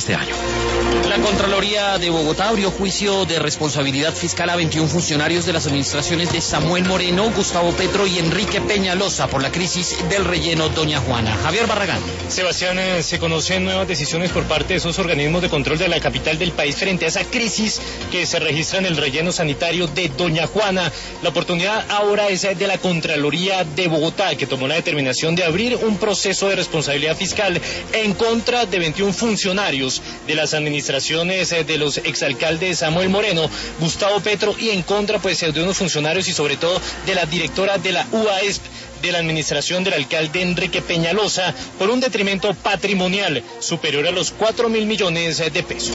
este año. La Contraloría de Bogotá abrió juicio de responsabilidad fiscal a 21 funcionarios de las administraciones de Samuel Moreno, Gustavo Petro y Enrique Peñalosa por la crisis del relleno Doña Juana. Javier Barragán. Sebastián, se conocen nuevas decisiones por parte de esos organismos de control de la capital del país frente a esa crisis que se registra en el relleno sanitario de Doña Juana. La oportunidad ahora es de la Contraloría de Bogotá, que tomó la determinación de abrir un proceso de responsabilidad fiscal en contra de 21 funcionarios de las administraciones de los exalcaldes Samuel Moreno, Gustavo Petro y en contra de unos funcionarios y sobre todo de la directora de la UASP de la administración del alcalde Enrique Peñalosa por un detrimento patrimonial superior a los 4.000 millones de pesos.